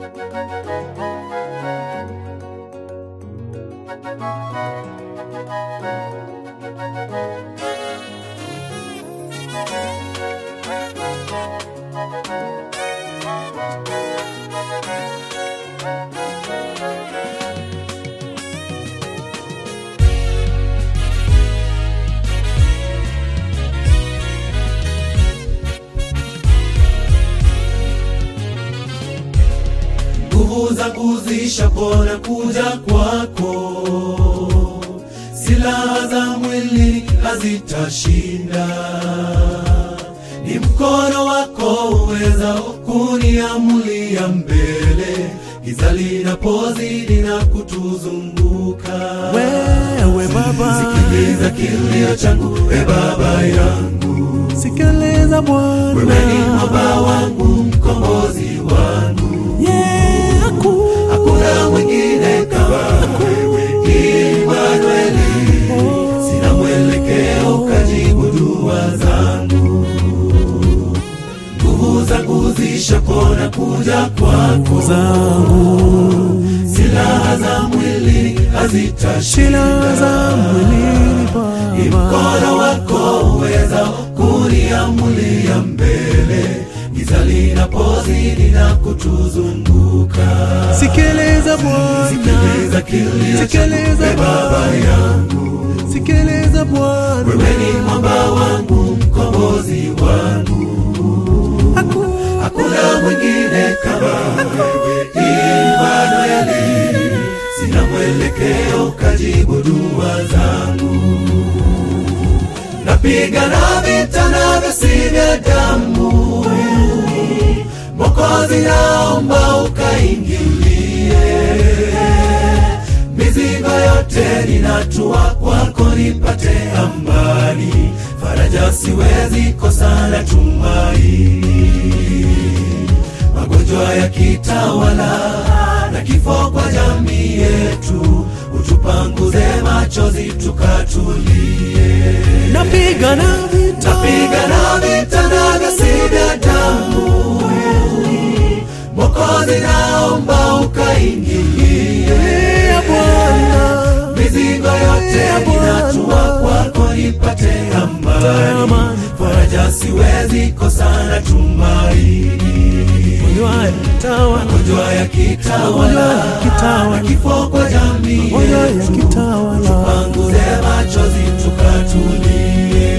Nguvu zangu zishapona kuja kwako, silaha za mwili hazitashinda. Ni mkono wako uweza kuniamulia mbele, giza linapozidi na kutuzunguka. Wewe Baba, sikiliza kilio changu, Baba yangu. Sikiliza Bwana, wewe ni mwamba wangu, mkombozi wangu. Hakuna mwingine kama wewe, Immanueli. Sina mwelekeo, kajibu dua zangu. Nguvu zangu zishapona kuja kwako, silaha za mwili hazitashinda. Ni mkono wako uweza kuniamulia mbele, giza linapozidi na kutuzunguka. Sikiliza Bwana, sikiliza kilio changu, Baba yangu. Sikiliza Bwana, wewe ni mwamba wangu, mkombozi wangu. Hakuna mwingine kama wewe, Immanueli. Sina mwelekeo, kajibu dua zangu. Napigana vita navyo si vya damu, Mwokozi naomba ukaingilie. Mizigo yote ninatua kwako, nipate amani. Faraja siwezi kosa na tumaini. Magonjwa yakitawala na kifo kwa jamii yetu, utupanguze machozi tukatulie. Napigana vita navyo si vya damu, Mwokozi naomba ukaingilie. Mizigo yote ninatua kwako, nipate amani. Faraja siwezi kosa na tumaini. Magonjwa yakitawala na kifo kwa jamii yetu, utupanguze machozi tukatulie.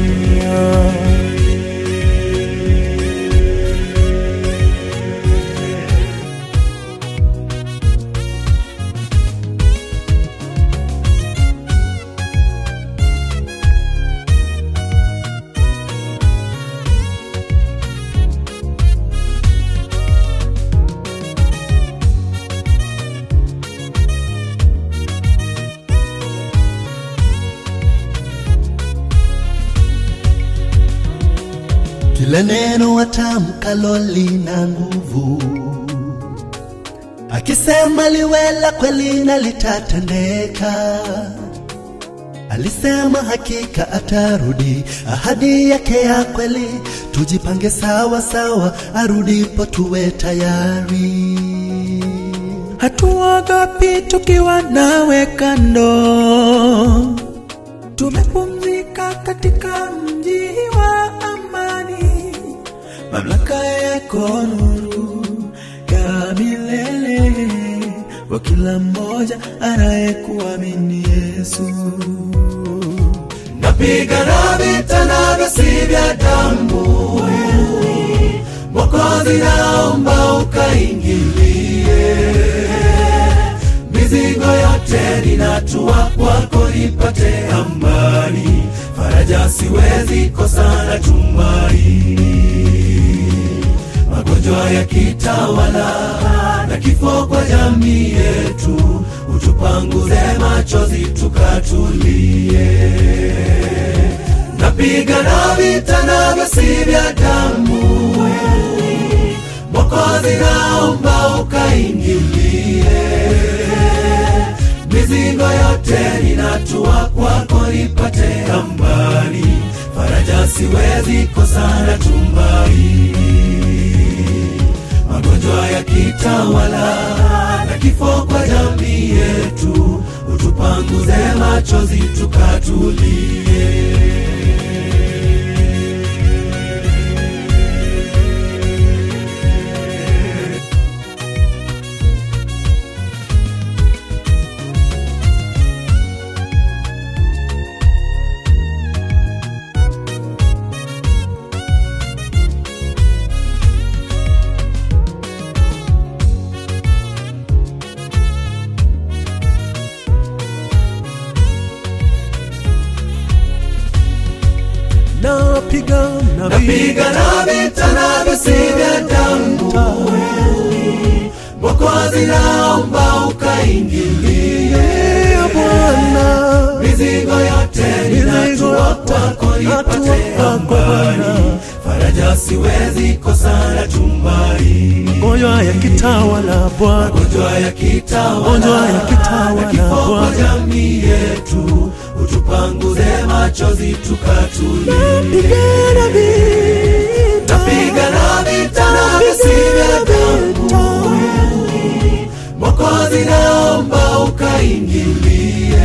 Kila neno watamkalo lina nguvu, akisema liwe la kweli na litatendeka. Alisema hakika atarudi, ahadi yake ya kweli. Tujipange sawa sawa, arudipo tuwe tayari. Hatuogopi tukiwa nawe kando, tumepumzika katika mji wa amani. Mamlaka yako nuru ya milele kwa kila mmoja anayekuamini Yesu. Napigana vita navyo si vya damu, Mwokozi naomba ukaingilie. Mizigo yote ninatua kwako, nipate amani. Faraja siwezi kosa na tumaini. Magonjwa yakitawala na kifo kwa jamii yetu, utupanguze machozi tukatulie. Napigana vita navyo si vya damu, Mwokozi naomba ukaingilie. Mizigo yote ninatua kwako, nipate amani. Faraja siwezi kosa na tumaini. magonjwa yakitawala na kifo kwa jamii yetu, utupanguze machozi tukatulie. Napigana vita navyo si vya damu, Mwokozi naomba ukaingilie Bwana. Mizigo yote ninatua kwako nipate amani, faraja siwezi kosa na tumaini. Magonjwa yakitawala Bwana, magonjwa yakitawala Bwana, jamii yetu, utupanguze machozi tukatulie. Napigana vita navyo si vya damu, Mwokozi naomba ukaingilie.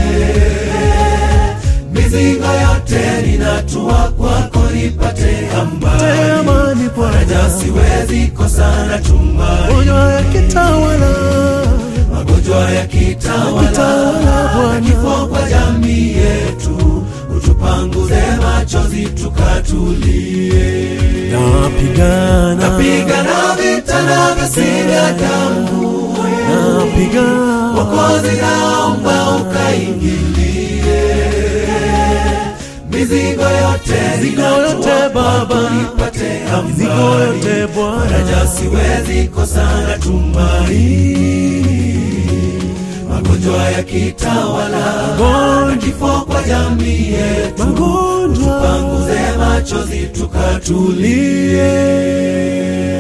Mizigo yote ninatua kwako nipate amani, faraja siwezi kosa na tumaini. Magonjwa yakitawala kifo kwa jamii yetu, utupanguze machozi tukatulie. Napigana vita navyo si vya damu, Mwokozi naomba ukaingilie. Mizigo yote Baba nipate amani, faraja siwezi kosa na tumaini. Magonjwa yakitawala na kifo kwa jamii yetu, utupanguze machozi tukatulie.